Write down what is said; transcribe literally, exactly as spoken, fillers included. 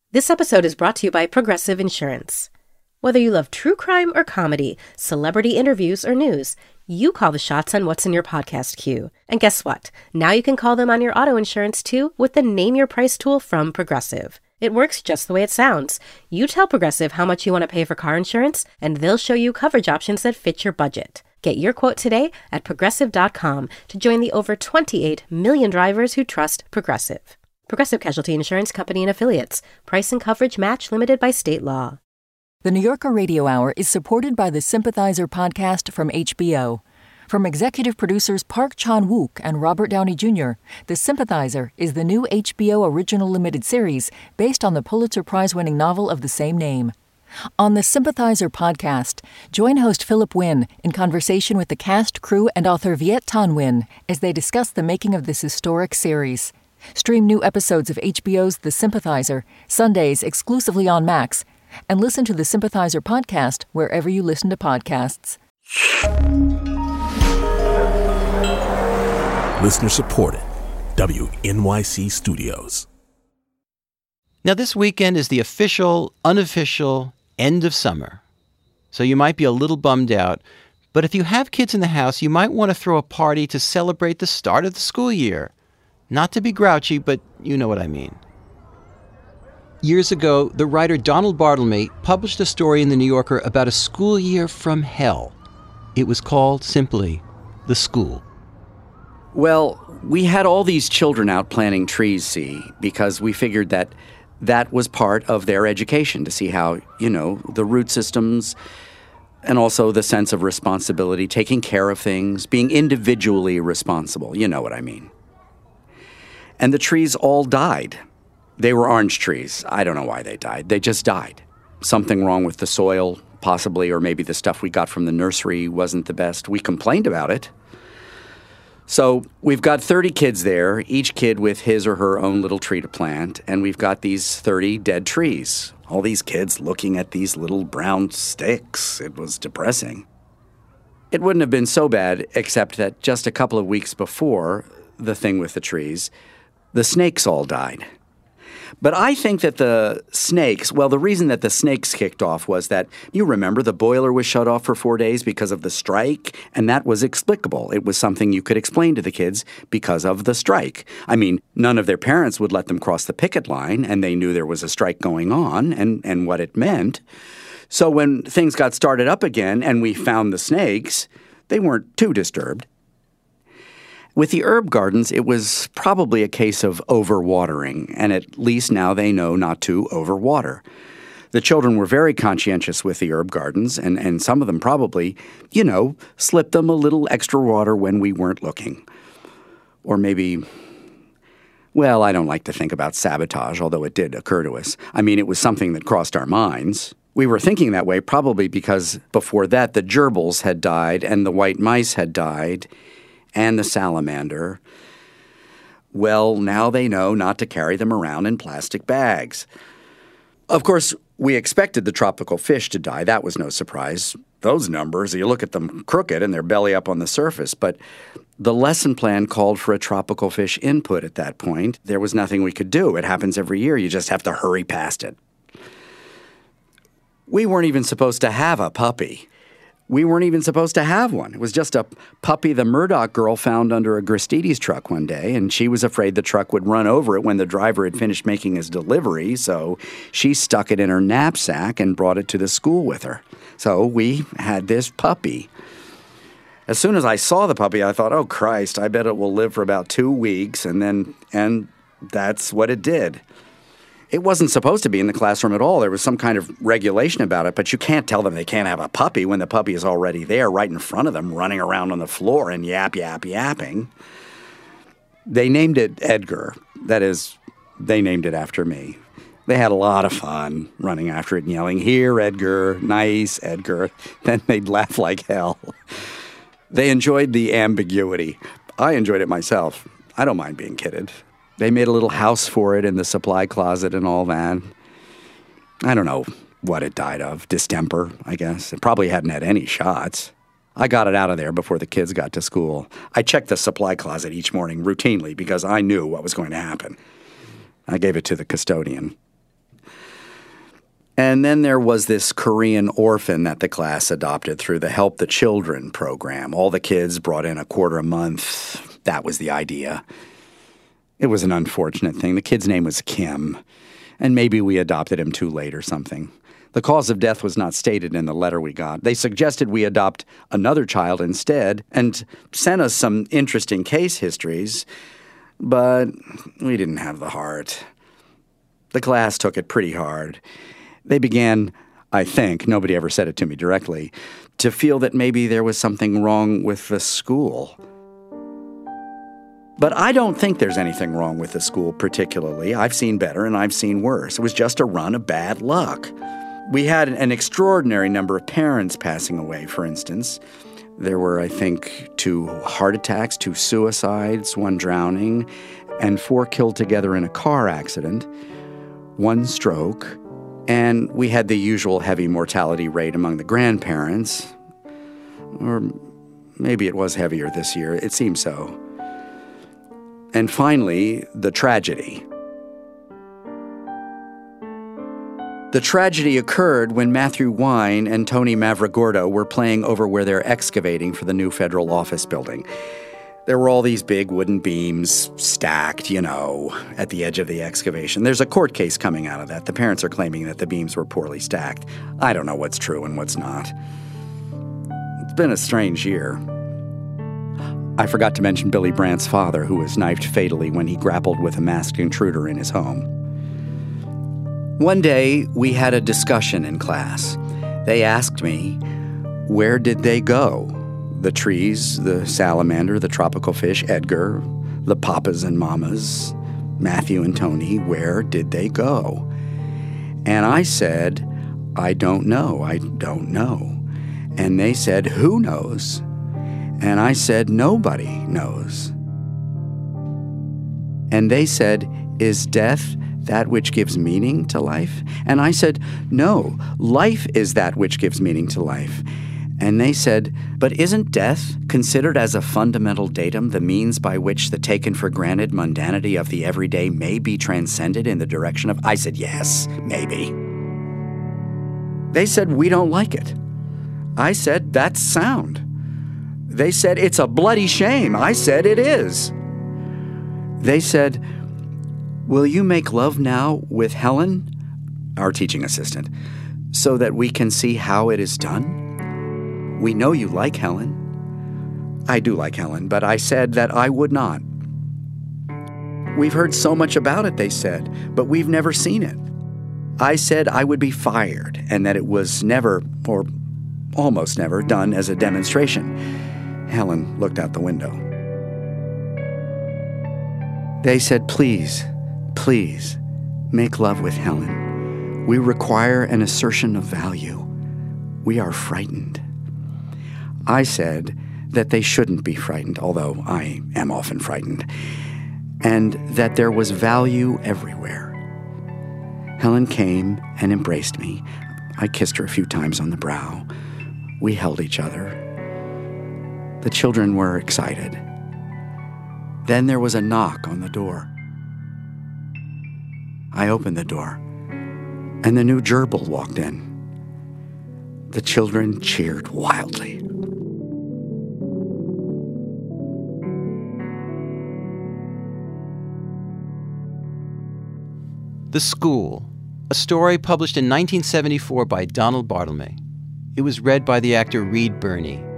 This episode is brought to you by Progressive Insurance. Whether you love true crime or comedy, celebrity interviews or news, you call the shots on what's in your podcast queue. And guess what? Now you can call them on your auto insurance too with the Name Your Price tool from Progressive. It works just the way it sounds. You tell Progressive how much you want to pay for car insurance, and they'll show you coverage options that fit your budget. Get your quote today at progressive dot com to join the over twenty-eight million drivers who trust Progressive. Progressive Casualty Insurance Company and Affiliates. Price and coverage match limited by state law. The New Yorker Radio Hour is supported by the Sympathizer podcast from H B O. From executive producers Park Chan-wook and Robert Downey Junior, The Sympathizer is the new H B O original limited series based on the Pulitzer Prize-winning novel of the same name. On the Sympathizer podcast, join host Philip Wynn in conversation with the cast, crew, and author Viet Thanh Nguyen as they discuss the making of this historic series. Stream new episodes of H B O's The Sympathizer, Sundays exclusively on Max, and listen to the Sympathizer podcast wherever you listen to podcasts. Listener supported. W N Y C Studios. Now, this weekend is the official, unofficial end of summer. So you might be a little bummed out, but if you have kids in the house, you might want to throw a party to celebrate the start of the school year. Not to be grouchy, but you know what I mean. Years ago, the writer Donald Bartlemy published a story in The New Yorker about a school year from hell. It was called, simply, The School. Well, we had all these children out planting trees, see, because we figured that that was part of their education, to see how, you know, the root systems and also the sense of responsibility, taking care of things, being individually responsible. You know what I mean. And the trees all died. They were orange trees. I don't know why they died. They just died. Something wrong with the soil, possibly, or maybe the stuff we got from the nursery wasn't the best. We complained about it. So we've got thirty kids there, each kid with his or her own little tree to plant, and we've got these thirty dead trees. All these kids looking at these little brown sticks. It was depressing. It wouldn't have been so bad, except that just a couple of weeks before the thing with the trees, the snakes all died. But I think that the snakes, well, the reason that the snakes kicked off was that, you remember, the boiler was shut off for four days because of the strike, and that was explicable. It was something you could explain to the kids because of the strike. I mean, none of their parents would let them cross the picket line, and they knew there was a strike going on and, and what it meant. So when things got started up again and we found the snakes, they weren't too disturbed. With the herb gardens, it was probably a case of overwatering, and at least now they know not to overwater. The children were very conscientious with the herb gardens, and, and some of them probably, you know, slipped them a little extra water when we weren't looking. Or maybe, well, I don't like to think about sabotage, although it did occur to us. I mean, it was something that crossed our minds. We were thinking that way probably because before that the gerbils had died and the white mice had died, and the salamander. Well, now they know not to carry them around in plastic bags. Of course, we expected the tropical fish to die. That was no surprise. Those numbers, you look at them crooked and they're belly up on the surface. But the lesson plan called for a tropical fish input at that point. There was nothing we could do. It happens every year. You just have to hurry past it. We weren't even supposed to have a puppy. We weren't even supposed to have one. It was just a puppy the Murdoch girl found under a Gristedes truck one day, and she was afraid the truck would run over it when the driver had finished making his delivery, so she stuck it in her knapsack and brought it to the school with her. So we had this puppy. As soon as I saw the puppy, I thought, oh, Christ, I bet it will live for about two weeks, and then, and that's what it did. It wasn't supposed to be in the classroom at all. There was some kind of regulation about it, but you can't tell them they can't have a puppy when the puppy is already there right in front of them, running around on the floor and yap, yap, yapping. They named it Edgar. That is, they named it after me. They had a lot of fun running after it and yelling, "Here, Edgar, nice, Edgar." Then they'd laugh like hell. They enjoyed the ambiguity. I enjoyed it myself. I don't mind being kidded. They made a little house for it in the supply closet and all that. I don't know what it died of. Distemper, I guess. It probably hadn't had any shots. I got it out of there before the kids got to school. I checked the supply closet each morning routinely because I knew what was going to happen. I gave it to the custodian. And then there was this Korean orphan that the class adopted through the Help the Children program. All the kids brought in a quarter a month. That was the idea. It was an unfortunate thing. The kid's name was Kim, and maybe we adopted him too late or something. The cause of death was not stated in the letter we got. They suggested we adopt another child instead and sent us some interesting case histories, but we didn't have the heart. The class took it pretty hard. They began, I think, nobody ever said it to me directly, to feel that maybe there was something wrong with the school. But I don't think there's anything wrong with the school particularly. I've seen better and I've seen worse. It was just a run of bad luck. We had an extraordinary number of parents passing away, for instance. There were, I think, two heart attacks, two suicides, one drowning, and four killed together in a car accident, one stroke. And we had the usual heavy mortality rate among the grandparents. Or maybe it was heavier this year. It seems so. And finally, the tragedy. The tragedy occurred when Matthew Wine and Tony Mavragordo were playing over where they're excavating for the new federal office building. There were all these big wooden beams stacked, you know, at the edge of the excavation. There's a court case coming out of that. The parents are claiming that the beams were poorly stacked. I don't know what's true and what's not. It's been a strange year. I forgot to mention Billy Brandt's father, who was knifed fatally when he grappled with a masked intruder in his home. One day, we had a discussion in class. They asked me, where did they go? The trees, the salamander, the tropical fish, Edgar, the papas and mamas, Matthew and Tony, where did they go? And I said, I don't know, I don't know. And they said, who knows? And I said, nobody knows. And they said, is death that which gives meaning to life? And I said, no, life is that which gives meaning to life. And they said, but isn't death considered as a fundamental datum, the means by which the taken-for-granted mundanity of the everyday may be transcended in the direction of... I said, yes, maybe. They said, we don't like it. I said, that's sound. They said, it's a bloody shame. I said, it is. They said, will you make love now with Helen, our teaching assistant, so that we can see how it is done? We know you like Helen. I do like Helen, but I said that I would not. We've heard so much about it, they said, but we've never seen it. I said I would be fired and that it was never, or almost never, done as a demonstration. Helen looked out the window. They said, please, please, make love with Helen. We require an assertion of value. We are frightened. I said that they shouldn't be frightened, although I am often frightened, and that there was value everywhere. Helen came and embraced me. I kissed her a few times on the brow. We held each other. The children were excited. Then there was a knock on the door. I opened the door, and the new gerbil walked in. The children cheered wildly. The School, a story published in nineteen seventy-four by Donald Barthelme. It was read by the actor Reed Birney.